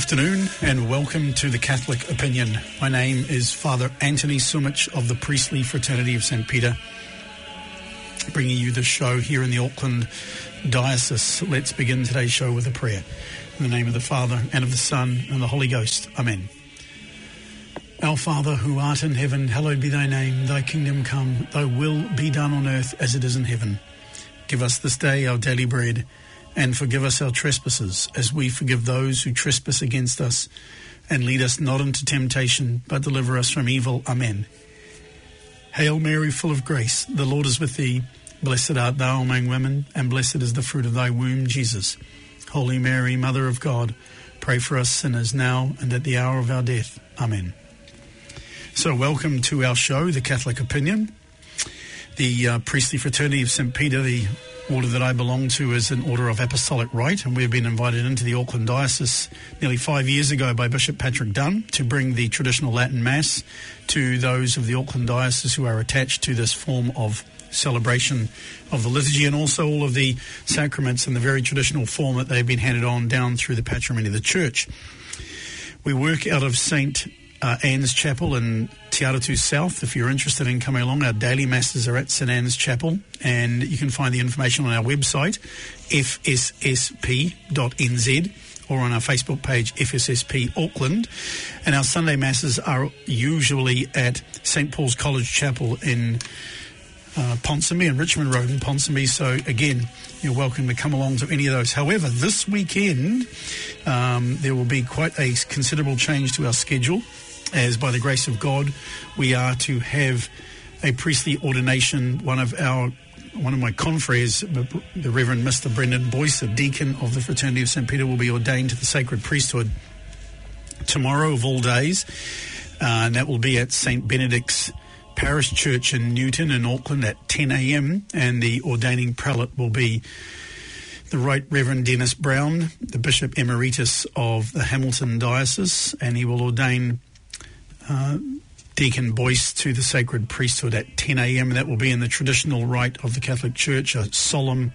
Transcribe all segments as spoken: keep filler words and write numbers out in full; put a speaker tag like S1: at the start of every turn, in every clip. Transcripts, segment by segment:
S1: afternoon and welcome to the Catholic Opinion. My name is Father Anthony Sumich of the Priestly Fraternity of Saint Peter, bringing you the show here in the Auckland Diocese. Let's begin today's show with a prayer. In the name of the Father, and of the Son, and the Holy Ghost. Amen. Our Father, who art in heaven, hallowed be thy name. Thy kingdom come, thy will be done on earth as it is in heaven. Give us this day our daily bread, and forgive us our trespasses, as we forgive those who trespass against us. And lead us not into temptation, but deliver us from evil. Amen. Hail Mary, full of grace, the Lord is with thee. Blessed art thou among women, and blessed is the fruit of thy womb, Jesus. Holy Mary, Mother of God, pray for us sinners now and at the hour of our death. Amen. So welcome to our show, The Catholic Opinion. The uh, Priestly Fraternity of Saint Peter, the order that I belong to, is an order of apostolic rite, and we've been invited into the Auckland Diocese nearly five years ago by Bishop Patrick Dunn to bring the traditional Latin Mass to those of the Auckland Diocese who are attached to this form of celebration of the liturgy, and also all of the sacraments in the very traditional form that they've been handed on down through the patrimony of the Church. We work out of Saint Uh, Anne's Chapel in Te Aratu South. If you're interested in coming along, our daily masses are at Saint Anne's Chapel, and you can find the information on our website, f s s p dot n z, or on our Facebook page, F S S P Auckland. And our Sunday masses are usually at Saint Paul's College Chapel in uh, Ponsonby, and Richmond Road in Ponsonby. So again, you're welcome to come along to any of those. However, this weekend um, there will be quite a considerable change to our schedule, as by the grace of God we are to have a priestly ordination. One of our one of my confreres, the Reverend Mister Brendan Boyce, a deacon of the Fraternity of Saint Peter, will be ordained to the sacred priesthood tomorrow of all days, uh, and that will be at Saint Benedict's Parish Church in Newton in Auckland at ten a.m. and the ordaining prelate will be the Right Reverend Dennis Brown, the Bishop Emeritus of the Hamilton Diocese, and he will ordain uh, Deacon Boyce to the sacred priesthood at ten a.m. That will be in the traditional rite of the Catholic Church, a solemn,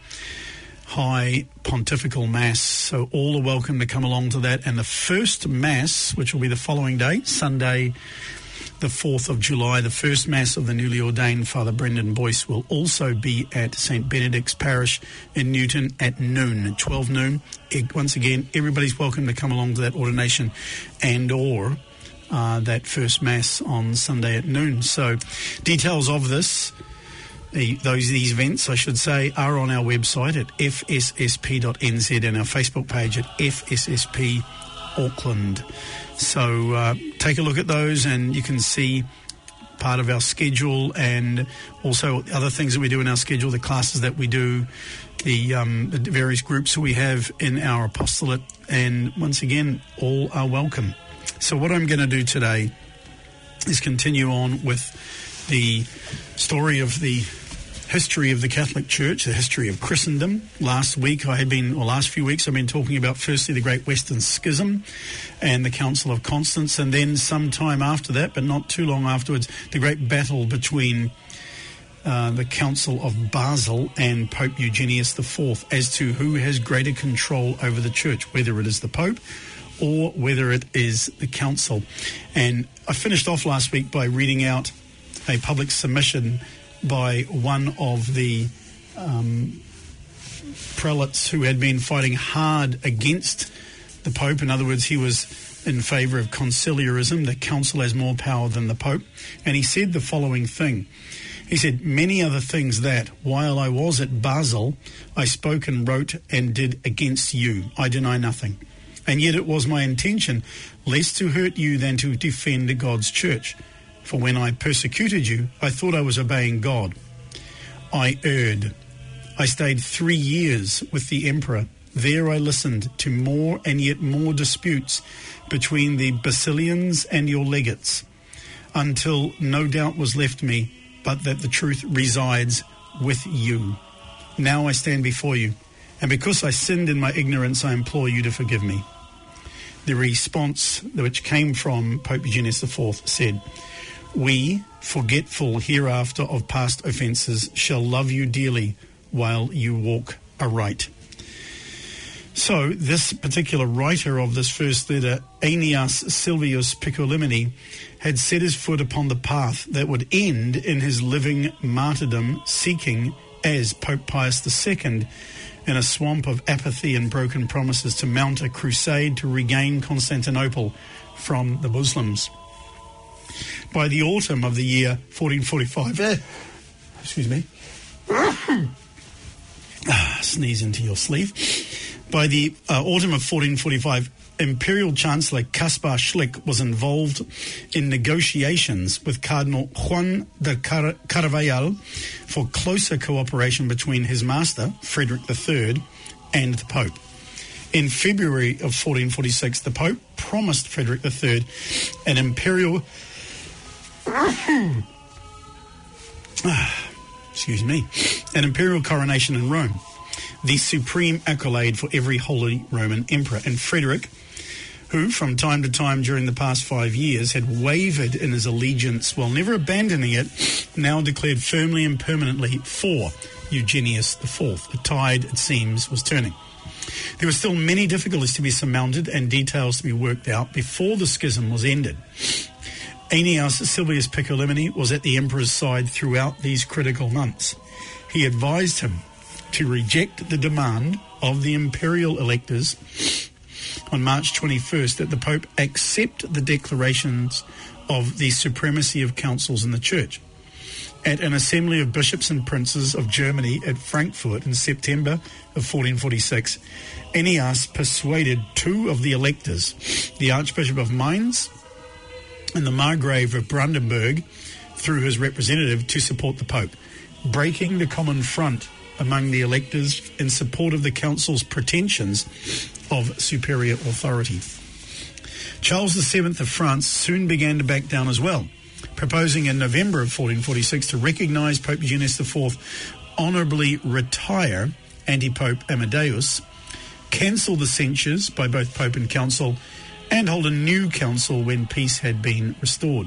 S1: high pontifical Mass. So all are welcome to come along to that. And the first Mass, which will be the following day, Sunday, the fourth of July, the first Mass of the newly ordained Father Brendan Boyce will also be at Saint Benedict's Parish in Newton at noon, twelve noon. Once again, everybody's welcome to come along to that ordination and or uh, that first Mass on Sunday at noon. So details of this, the, those these events, I should say, are on our website at f s s p dot n z and our Facebook page at F S S P Auckland. So uh, take a look at those and you can see part of our schedule and also other things that we do in our schedule, the classes that we do, the, um, the various groups that we have in our apostolate, and once again, all are welcome. So what I'm going to do today is continue on with the story of the history of the Catholic Church, the history of Christendom. Last week I had been, or last few weeks I've been talking about firstly the Great Western Schism and the Council of Constance, and then some time after that, but not too long afterwards, the great battle between uh, the Council of Basel and Pope Eugenius the Fourth as to who has greater control over the Church, whether it is the Pope or whether it is the Council. And I finished off last week by reading out a public submission by one of the um, prelates who had been fighting hard against the Pope. In other words, he was in favour of conciliarism, the council has more power than the Pope. And he said the following thing. He said, "Many other things that, while I was at Basel, I spoke and wrote and did against you. I deny nothing. And yet it was my intention less to hurt you than to defend God's church. For when I persecuted you, I thought I was obeying God. I erred. I stayed three years with the emperor. There I listened to more and yet more disputes between the Basilians and your legates, until no doubt was left me but that the truth resides with you. Now I stand before you, and because I sinned in my ignorance, I implore you to forgive me." The response which came from Pope Eugenius the Fourth said, "We, forgetful hereafter of past offences, shall love you dearly while you walk aright." So this particular writer of this first letter, Aeneas Silvius Piccolomini, had set his foot upon the path that would end in his living martyrdom, seeking, as Pope Pius the Second, in a swamp of apathy and broken promises, to mount a crusade to regain Constantinople from the Muslims. By the autumn of the year fourteen forty-five, eh, excuse me, ah, sneeze into your sleeve. By the uh, autumn of fourteen forty-five, Imperial Chancellor Caspar Schlick was involved in negotiations with Cardinal Juan de Car- Carvajal for closer cooperation between his master, Frederick the Third, and the Pope. In February of fourteen forty-six, the Pope promised Frederick the Third an imperial... excuse me, an imperial coronation in Rome, the supreme accolade for every Holy Roman Emperor. And Frederick, who from time to time during the past five years had wavered in his allegiance while never abandoning it, now declared firmly and permanently for Eugenius the Fourth. The tide, it seems, was turning. There were still many difficulties to be surmounted and details to be worked out before the schism was ended. Aeneas Silvius Piccolomini was at the emperor's side throughout these critical months. He advised him to reject the demand of the imperial electors on March twenty-first that the Pope accept the declarations of the supremacy of councils in the Church. At an assembly of bishops and princes of Germany at Frankfurt in September of fourteen forty-six, Aeneas persuaded two of the electors, the Archbishop of Mainz and the Margrave of Brandenburg, through his representative, to support the Pope, breaking the common front among the electors in support of the council's pretensions of superior authority. Charles the Seventh of France soon began to back down as well, proposing in November of fourteen forty-six to recognise Pope Eugenius the Fourth, honourably retire anti-Pope Amadeus, cancel the censures by both Pope and Council, and hold a new council when peace had been restored.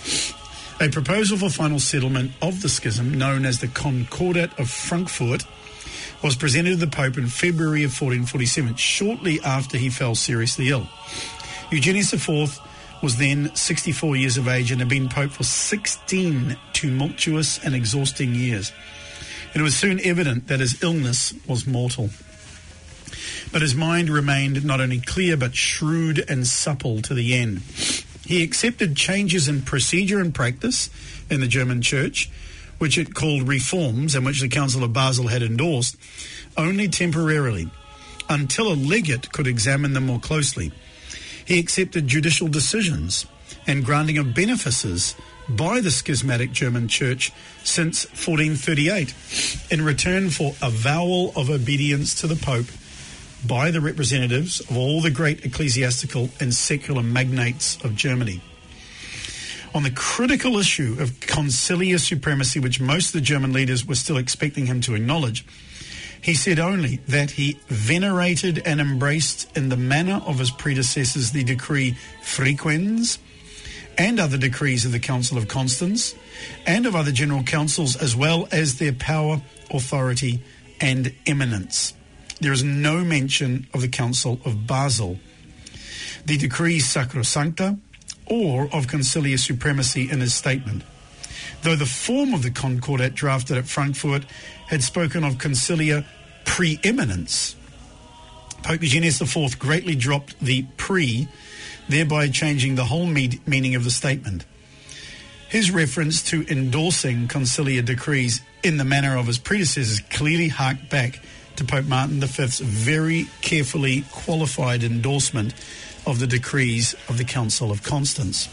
S1: A proposal for final settlement of the schism, known as the Concordat of Frankfurt, was presented to the Pope in February of fourteen forty-seven, shortly after he fell seriously ill. Eugenius the Fourth was then sixty-four years of age and had been Pope for sixteen tumultuous and exhausting years. And it was soon evident that his illness was mortal. But his mind remained not only clear but shrewd and supple to the end. He accepted changes in procedure and practice in the German Church, which it called reforms and which the Council of Basel had endorsed, only temporarily, until a legate could examine them more closely. He accepted judicial decisions and granting of benefices by the schismatic German Church since fourteen thirty-eight in return for avowal of obedience to the Pope by the representatives of all the great ecclesiastical and secular magnates of Germany. On the critical issue of conciliar supremacy, which most of the German leaders were still expecting him to acknowledge, he said only that he venerated and embraced in the manner of his predecessors the decree Frequens and other decrees of the Council of Constance and of other general councils, as well as their power, authority and eminence. There is no mention of the Council of Basel, the decrees Sacrosancta, or of conciliar supremacy in his statement, though the form of the Concordat drafted at Frankfurt had spoken of conciliar preeminence. Pope Eugenius the Fourth greatly dropped the pre, thereby changing the whole me- meaning of the statement. His reference to endorsing conciliar decrees in the manner of his predecessors clearly harked back to Pope Martin the Fifth's very carefully qualified endorsement of the decrees of the Council of Constance.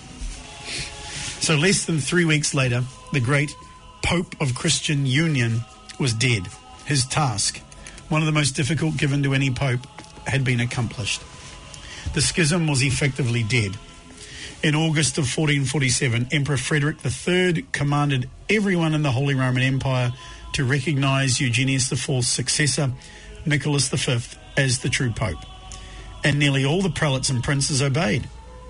S1: So less than three weeks later, the great Pope of Christian Union was dead. His task, one of the most difficult given to any pope, had been accomplished. The schism was effectively dead. In August of fourteen forty-seven, Emperor Frederick the Third commanded everyone in the Holy Roman Empire to recognise Eugenius the Fourth's successor, Nicholas the Fifth, as the true pope. And nearly all the prelates and princes obeyed.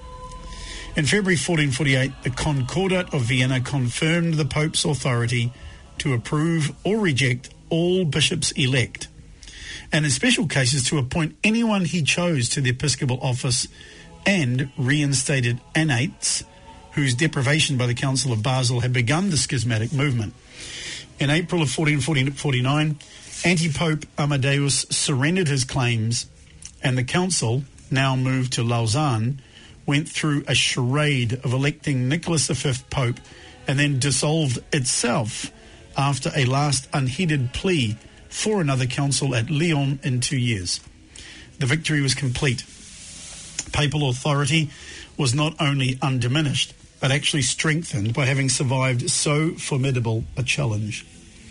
S1: In February fourteen forty-eight, the Concordat of Vienna confirmed the Pope's authority to approve or reject all bishops elect, and in special cases to appoint anyone he chose to the episcopal office, and reinstated annates, whose deprivation by the Council of Basel had begun the schismatic movement. In April of fourteen forty-nine, anti-Pope Amadeus surrendered his claims, and the council, now moved to Lausanne, went through a charade of electing Nicholas the Fifth Pope and then dissolved itself after a last unheeded plea for another council at Lyon in two years. The victory was complete. Papal authority was not only undiminished, but actually strengthened by having survived so formidable a challenge.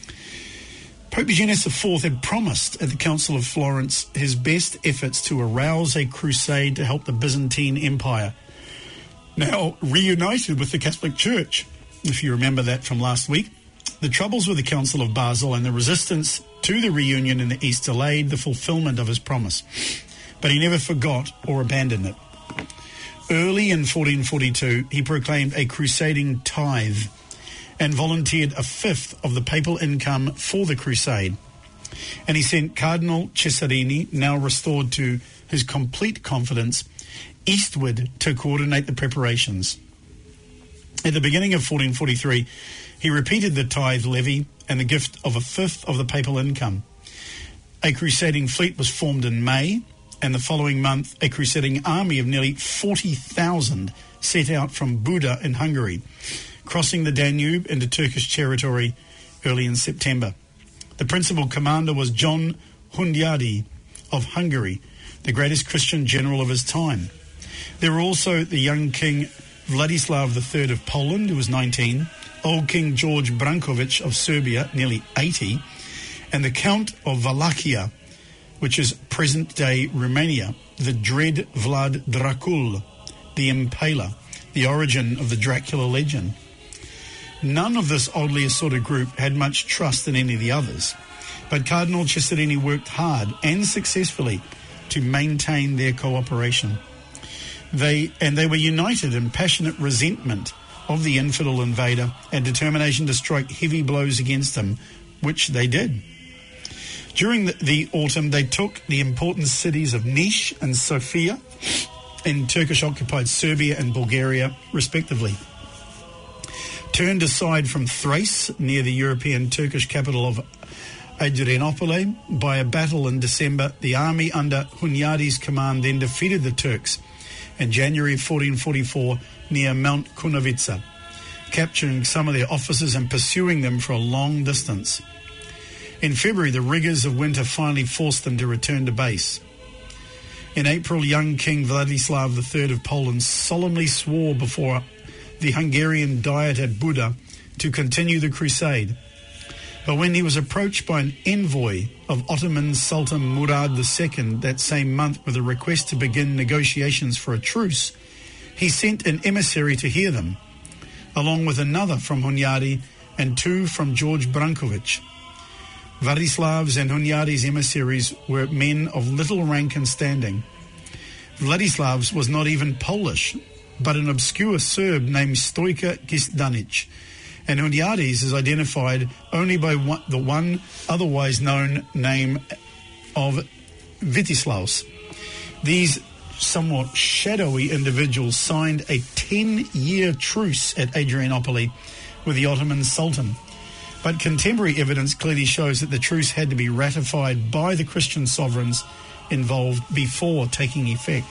S1: Pope Eugenius the Fourth had promised at the Council of Florence his best efforts to arouse a crusade to help the Byzantine Empire, now reunited with the Catholic Church. If you remember that from last week, the troubles with the Council of Basel and the resistance to the reunion in the East delayed the fulfillment of his promise, but he never forgot or abandoned it. Early in fourteen forty-two, he proclaimed a crusading tithe and volunteered a fifth of the papal income for the crusade. And he sent Cardinal Cesarini, now restored to his complete confidence, eastward to coordinate the preparations. At the beginning of fourteen forty-three, he repeated the tithe levy and the gift of a fifth of the papal income. A crusading fleet was formed in May, and the following month, a crusading army of nearly forty thousand set out from Buda in Hungary, crossing the Danube into Turkish territory early in September. The principal commander was John Hunyadi of Hungary, the greatest Christian general of his time. There were also the young King Vladislav the Third of Poland, who was nineteen, old King George Brankovic of Serbia, nearly eighty, and the Count of Wallachia, which is present-day Romania, the dread Vlad Dracul, the Impaler, the origin of the Dracula legend. None of this oddly assorted group had much trust in any of the others, but Cardinal Cesarini worked hard and successfully to maintain their cooperation. They and they were united in passionate resentment of the infidel invader and determination to strike heavy blows against him, which they did. During the, the autumn, they took the important cities of Niš and Sofia in Turkish-occupied Serbia and Bulgaria, respectively. Turned aside from Thrace, near the European Turkish capital of Adrianople, by a battle in December, the army under Hunyadi's command then defeated the Turks in January fourteen forty-four near Mount Kunovica, capturing some of their officers and pursuing them for a long distance. In February, the rigours of winter finally forced them to return to base. In April, young King Vladislav the Third of Poland solemnly swore before the Hungarian Diet at Buda to continue the crusade. But when he was approached by an envoy of Ottoman Sultan Murad the Second that same month with a request to begin negotiations for a truce, he sent an emissary to hear them, along with another from Hunyadi and two from George Brankovic. Vladislav's and Hunyadi's emissaries were men of little rank and standing. Vladislav's was not even Polish, but an obscure Serb named Stojka Kisdanic, and Hunyadi's is identified only by one, the one otherwise known name of Vitislaus. These somewhat shadowy individuals signed a ten-year truce at Adrianople with the Ottoman Sultan. But contemporary evidence clearly shows that the truce had to be ratified by the Christian sovereigns involved before taking effect.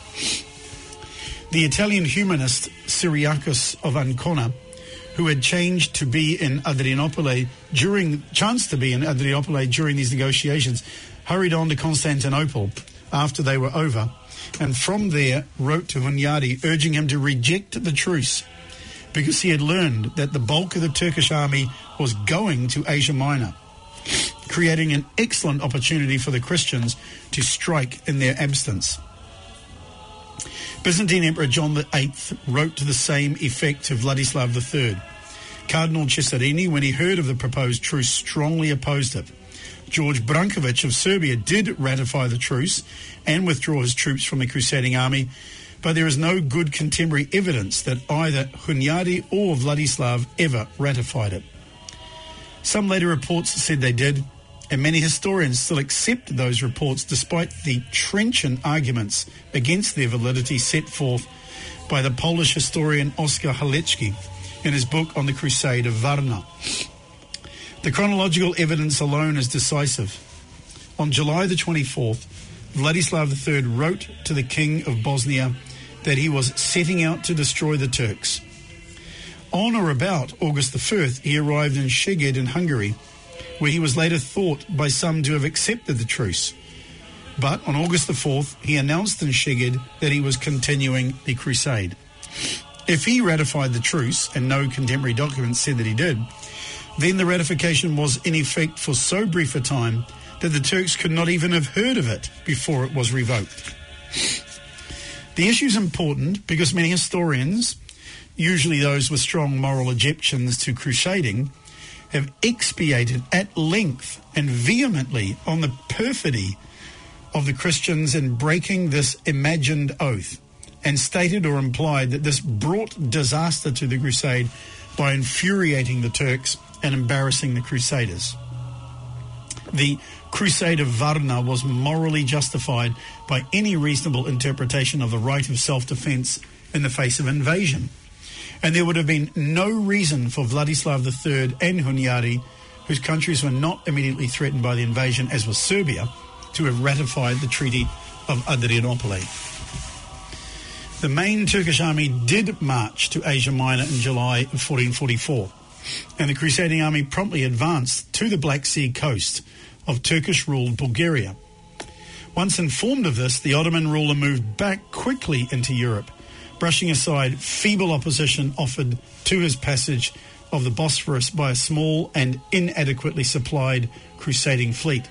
S1: The Italian humanist Cyriacus of Ancona, who had changed to be in Adrianople during, chanced to be in Adrianople during these negotiations, hurried on to Constantinople after they were over, and from there wrote to Hunyadi urging him to reject the truce, because he had learned that the bulk of the Turkish army was going to Asia Minor, creating an excellent opportunity for the Christians to strike in their absence. Byzantine Emperor John the Eighth wrote to the same effect to Vladislav the Third. Cardinal Cesarini, when he heard of the proposed truce, strongly opposed it. George Brankovic of Serbia did ratify the truce and withdraw his troops from the crusading army, but there is no good contemporary evidence that either Hunyadi or Vladislav ever ratified it. Some later reports said they did, and many historians still accept those reports despite the trenchant arguments against their validity set forth by the Polish historian Oskar Halecki in his book on the Crusade of Varna. The chronological evidence alone is decisive. On July the twenty-fourth, Vladislav the Third wrote to the King of Bosnia that he was setting out to destroy the Turks. On or about August the first, he arrived in Szeged in Hungary, where he was later thought by some to have accepted the truce. But on August the fourth, he announced in Szeged that he was continuing the crusade. If he ratified the truce, and no contemporary documents said that he did, then the ratification was in effect for so brief a time that the Turks could not even have heard of it before it was revoked. The issue is important because many historians, usually those with strong moral objections to crusading, have expiated at length and vehemently on the perfidy of the Christians in breaking this imagined oath, and stated or implied that this brought disaster to the crusade by infuriating the Turks and embarrassing the crusaders. The Crusade of Varna was morally justified by any reasonable interpretation of the right of self-defense in the face of invasion. And there would have been no reason for Vladislav the Third and Hunyadi, whose countries were not immediately threatened by the invasion, as was Serbia, to have ratified the Treaty of Adrianople. The main Turkish army did march to Asia Minor in July of fourteen forty-four, and the crusading army promptly advanced to the Black Sea coast of Turkish-ruled Bulgaria. Once informed of this, the Ottoman ruler moved back quickly into Europe, brushing aside feeble opposition offered to his passage of the Bosphorus by a small and inadequately supplied crusading fleet.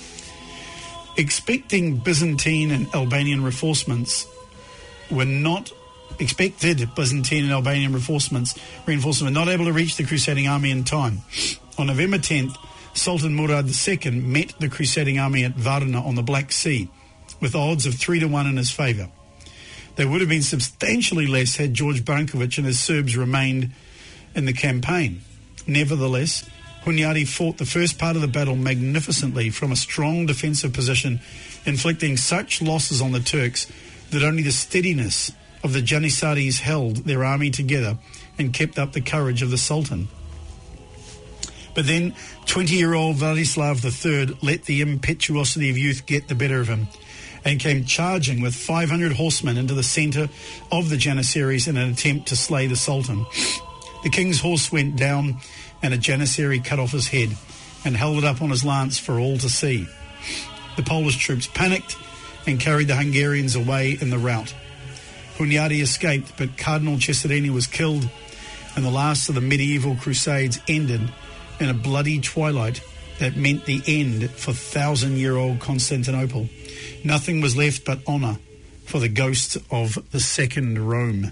S1: Expecting Byzantine and Albanian reinforcements were not expected Byzantine and Albanian reinforcements reinforcements were not able to reach the crusading army in time. On November tenth, Sultan Murad the Second met the crusading army at Varna on the Black Sea, with odds of three to one in his favour. They would have been substantially less had George Brankovic and his Serbs remained in the campaign. Nevertheless, Hunyadi fought the first part of the battle magnificently from a strong defensive position, inflicting such losses on the Turks that only the steadiness of the Janissaries held their army together and kept up the courage of the Sultan. But then twenty-year-old Vladislav the Third let the impetuosity of youth get the better of him and came charging with five hundred horsemen into the centre of the Janissaries in an attempt to slay the Sultan. The king's horse went down and a Janissary cut off his head and held it up on his lance for all to see. The Polish troops panicked and carried the Hungarians away in the rout. Hunyadi escaped, but Cardinal Cesarini was killed, and the last of the medieval crusades ended in a bloody twilight that meant the end for thousand-year-old Constantinople. Nothing was left but honour for the ghost of the Second Rome.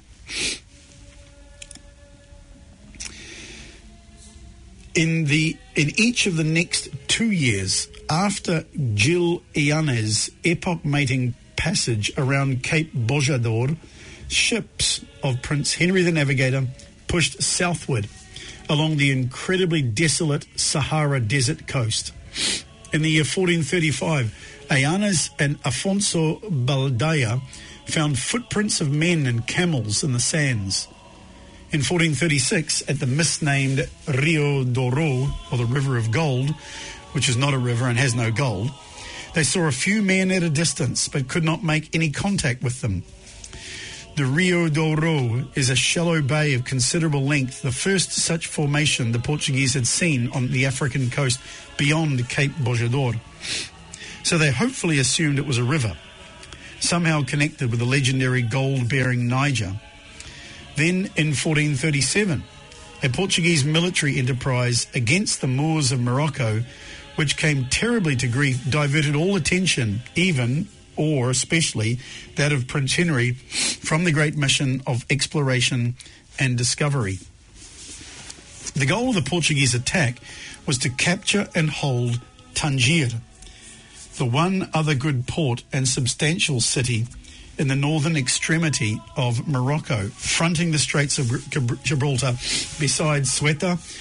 S1: In the in each of the next two years, after Gil Ianez's epoch-making passage around Cape Bojador, ships of Prince Henry the Navigator pushed southward along the incredibly desolate Sahara Desert coast. In the year fourteen thirty-five, Ianez and Afonso Baldaya found footprints of men and camels in the sands. In fourteen thirty-six, at the misnamed Rio Douro, or the River of Gold, which is not a river and has no gold, they saw a few men at a distance but could not make any contact with them. The Rio Douro is a shallow bay of considerable length, the first such formation the Portuguese had seen on the African coast beyond Cape Bojador. So they hopefully assumed it was a river, somehow connected with the legendary gold-bearing Niger. Then, in fourteen thirty-seven, a Portuguese military enterprise against the Moors of Morocco, which came terribly to grief, diverted all attention, even, or especially, that of Prince Henry, from the great mission of exploration and discovery. The goal of the Portuguese attack was to capture and hold Tangier, the one other good port and substantial city in the northern extremity of Morocco, fronting the Straits of Gibraltar, besides Ceuta,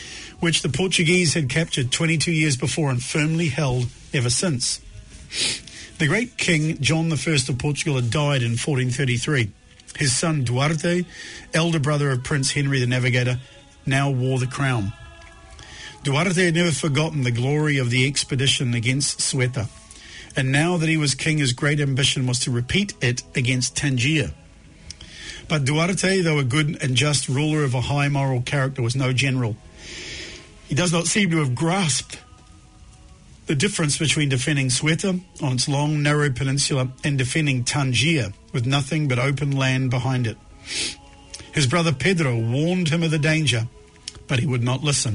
S1: which the Portuguese had captured twenty-two years before and firmly held ever since. The great King John the First of Portugal had died in fourteen thirty-three. His son Duarte, elder brother of Prince Henry the Navigator, now wore the crown. Duarte had never forgotten the glory of the expedition against Ceuta, and now that he was king, his great ambition was to repeat it against Tangier. But Duarte, though a good and just ruler of a high moral character, was no general. He does not seem to have grasped the difference between defending Ceuta on its long, narrow peninsula and defending Tangier with nothing but open land behind it. His brother Pedro warned him of the danger, but he would not listen.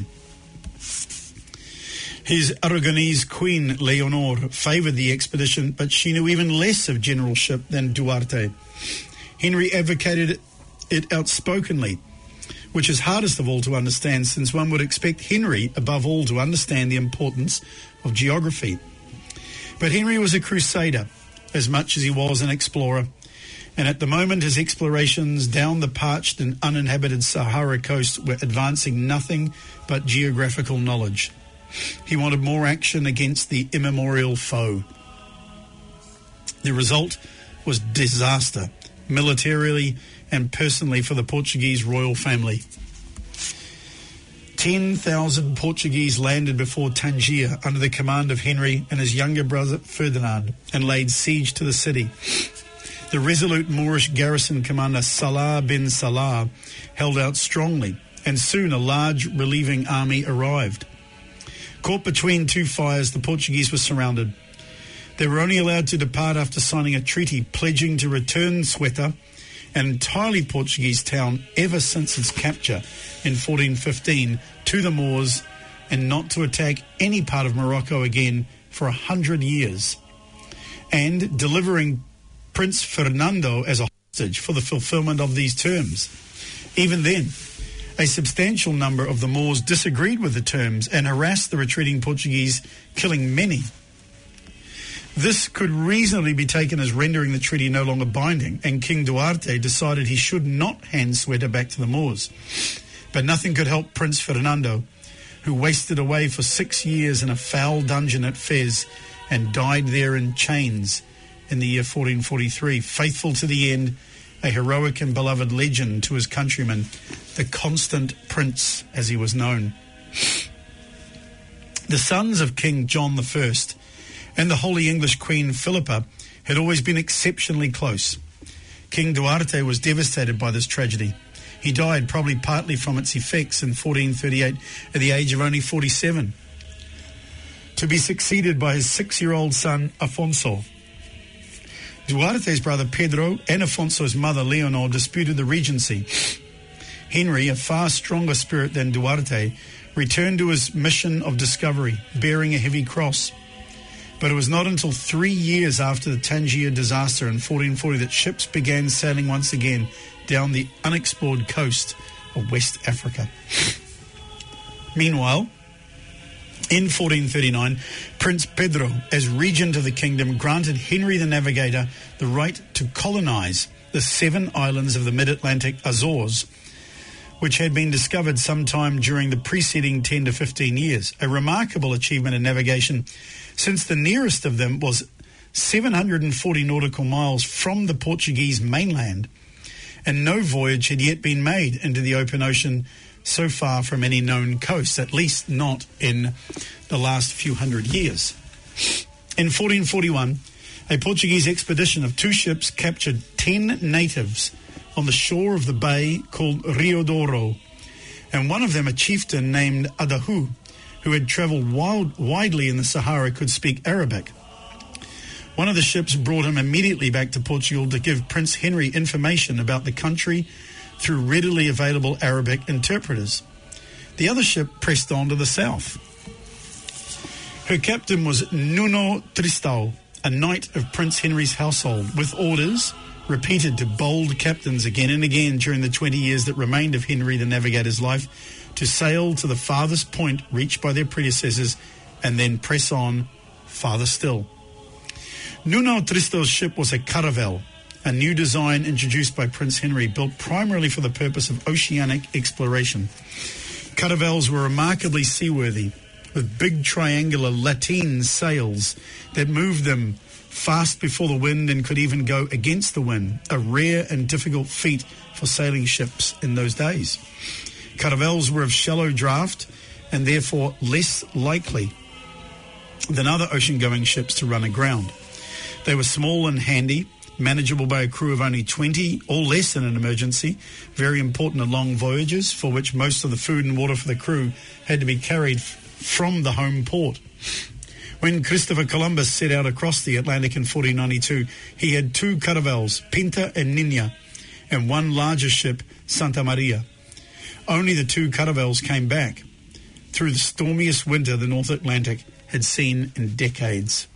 S1: His Aragonese queen, Leonor, favoured the expedition, but she knew even less of generalship than Duarte. Henry advocated it outspokenly, which is hardest of all to understand, since one would expect Henry, above all, to understand the importance of geography. But Henry was a crusader as much as he was an explorer, and at the moment his explorations down the parched and uninhabited Sahara coast were advancing nothing but geographical knowledge. He wanted more action against the immemorial foe. The result was disaster, militarily and personally, for the Portuguese royal family. ten thousand Portuguese landed before Tangier under the command of Henry and his younger brother Ferdinand and laid siege to the city. The resolute Moorish garrison commander Salah bin Salah held out strongly, and soon a large relieving army arrived. Caught between two fires, the Portuguese were surrounded. They were only allowed to depart after signing a treaty pledging to return Ceuta, an entirely Portuguese town ever since its capture in fourteen fifteen, to the Moors, and not to attack any part of Morocco again for a hundred years, and delivering Prince Fernando as a hostage for the fulfillment of these terms. Even then, a substantial number of the Moors disagreed with the terms and harassed the retreating Portuguese, killing many. This could reasonably be taken as rendering the treaty no longer binding, and King Duarte decided he should not hand Ceuta back to the Moors. But nothing could help Prince Fernando, who wasted away for six years in a foul dungeon at Fez and died there in chains in the year fourteen forty-three, faithful to the end, a heroic and beloved legend to his countrymen, the Constant Prince, as he was known. The sons of King John the First and the Holy English Queen Philippa had always been exceptionally close. King Duarte was devastated by this tragedy. He died, probably partly from its effects, in fourteen thirty-eight at the age of only forty-seven, to be succeeded by his six-year-old son, Afonso. Duarte's brother Pedro and Afonso's mother Leonor disputed the regency. Henry, a far stronger spirit than Duarte, returned to his mission of discovery, bearing a heavy cross. But it was not until three years after the Tangier disaster in fourteen forty that ships began sailing once again down the unexplored coast of West Africa. Meanwhile, in fourteen thirty-nine, Prince Pedro, as regent of the kingdom, granted Henry the Navigator the right to colonize the seven islands of the mid-Atlantic Azores, which had been discovered sometime during the preceding ten to fifteen years, a remarkable achievement in navigation, since the nearest of them was seven hundred forty nautical miles from the Portuguese mainland, and no voyage had yet been made into the open ocean so far from any known coast, at least not in the last few hundred years. In fourteen forty-one, a Portuguese expedition of two ships captured ten natives on the shore of the bay called Rio Douro, and one of them, a chieftain named Adahu, who had travelled wild, widely in the Sahara, could speak Arabic. One of the ships brought him immediately back to Portugal to give Prince Henry information about the country through readily available Arabic interpreters. The other ship pressed on to the south. Her captain was Nuno Tristão, a knight of Prince Henry's household, with orders repeated to bold captains again and again during the twenty years that remained of Henry the Navigator's life, to sail to the farthest point reached by their predecessors and then press on farther still. Nuno Tristão's ship was a caravel, a new design introduced by Prince Henry, built primarily for the purpose of oceanic exploration. Caravels were remarkably seaworthy, with big triangular lateen sails that moved them fast before the wind and could even go against the wind, a rare and difficult feat for sailing ships in those days. Caravels were of shallow draft and therefore less likely than other ocean-going ships to run aground. They were small and handy, manageable by a crew of only twenty or less in an emergency, very important in long voyages for which most of the food and water for the crew had to be carried f- from the home port. When Christopher Columbus set out across the Atlantic in fourteen ninety-two, he had two caravels, Pinta and Niña, and one larger ship, Santa Maria. Only the two caravels came back through the stormiest winter the North Atlantic had seen in decades.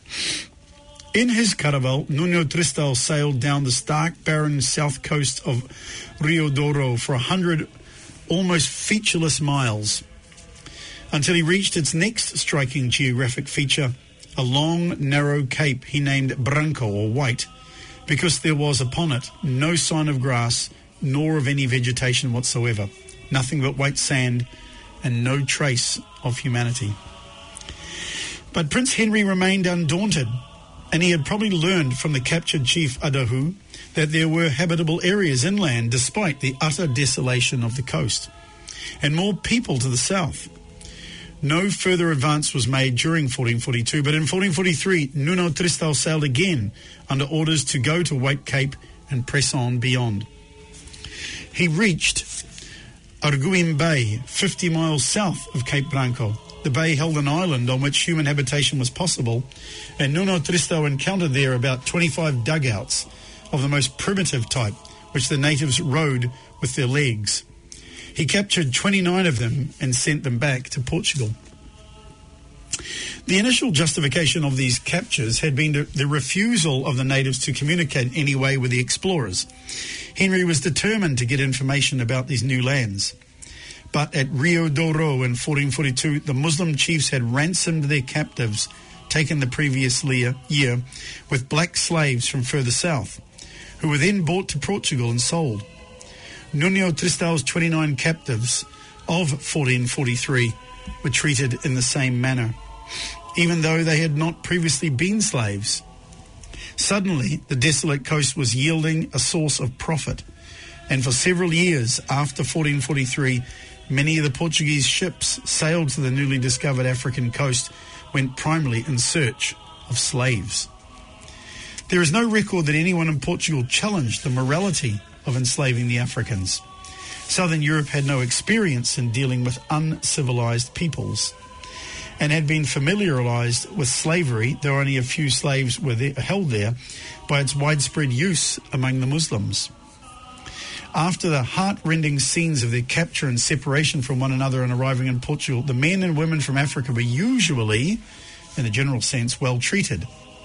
S1: In his caravel, Nuno Tristão sailed down the stark, barren south coast of Rio Douro for a hundred almost featureless miles until he reached its next striking geographic feature, a long, narrow cape he named Branco, or White, because there was upon it no sign of grass nor of any vegetation whatsoever, nothing but white sand and no trace of humanity. But Prince Henry remained undaunted, and he had probably learned from the captured chief Adahu that there were habitable areas inland despite the utter desolation of the coast, and more people to the south. No further advance was made during fourteen forty-two, but in fourteen forty-three, Nuno Tristão sailed again under orders to go to White Cape and press on beyond. He reached Arguim Bay, fifty miles south of Cape Branco. The bay held an island on which human habitation was possible, and Nuno Tristão encountered there about twenty-five dugouts of the most primitive type, which the natives rowed with their legs. He captured twenty-nine of them and sent them back to Portugal. The initial justification of these captures had been the refusal of the natives to communicate in any way with the explorers. Henry was determined to get information about these new lands. But at Rio Douro in fourteen forty-two, the Muslim chiefs had ransomed their captives taken the previous year with black slaves from further south, who were then brought to Portugal and sold. Nuno Tristão's twenty-nine captives of fourteen forty-three were treated in the same manner, even though they had not previously been slaves. Suddenly, the desolate coast was yielding a source of profit, and for several years after fourteen forty-three, many of the Portuguese ships sailed to the newly discovered African coast went primarily in search of slaves. There is no record that anyone in Portugal challenged the morality of enslaving the Africans. Southern Europe had no experience in dealing with uncivilized peoples and had been familiarized with slavery, though only a few slaves were there, held there, by its widespread use among the Muslims. After the heart-rending scenes of their capture and separation from one another and arriving in Portugal, the men and women from Africa were usually, in a general sense, well treated.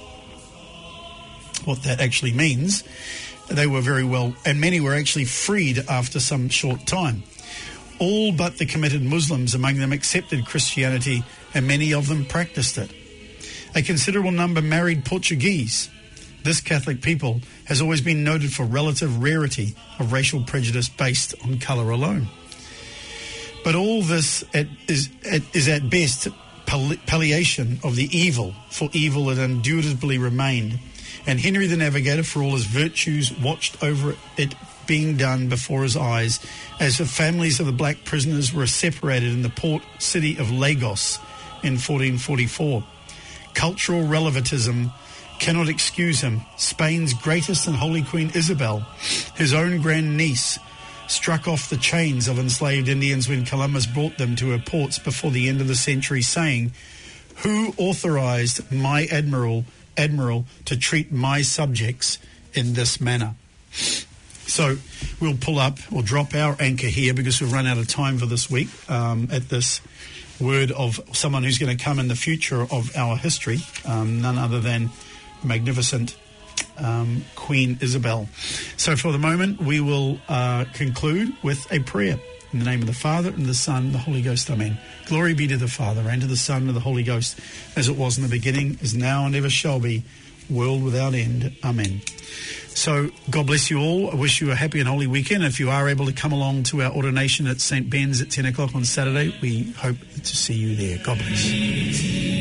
S1: What that actually means, they were very well, and many were actually freed after some short time. All but the committed Muslims among them accepted Christianity, and many of them practiced it. A considerable number married Portuguese. This Catholic people has always been noted for relative rarity of racial prejudice based on colour alone. But all this at, is, at, is at best palliation of the evil, for evil it undoubtedly remained. And Henry the Navigator, for all his virtues, watched over it being done before his eyes as the families of the black prisoners were separated in the port city of Lagos in fourteen forty-four. Cultural relativism cannot excuse him. Spain's greatest and holy Queen Isabel, his own grandniece, struck off the chains of enslaved Indians when Columbus brought them to her ports before the end of the century, saying, "Who authorized my admiral admiral to treat my subjects in this manner?" So we'll pull up, we'll drop our anchor here because we've run out of time for this week um, at this word of someone who's going to come in the future of our history, um, none other than magnificent um, Queen Isabel. So for the moment, we will uh, conclude with a prayer. In the name of the Father, and the Son, and the Holy Ghost. Amen. Glory be to the Father, and to the Son, and to the Holy Ghost, as it was in the beginning, is now, and ever shall be, world without end. Amen. So God bless you all. I wish you a happy and holy weekend. If you are able to come along to our ordination at Saint Ben's at ten o'clock on Saturday, we hope to see you there. God bless.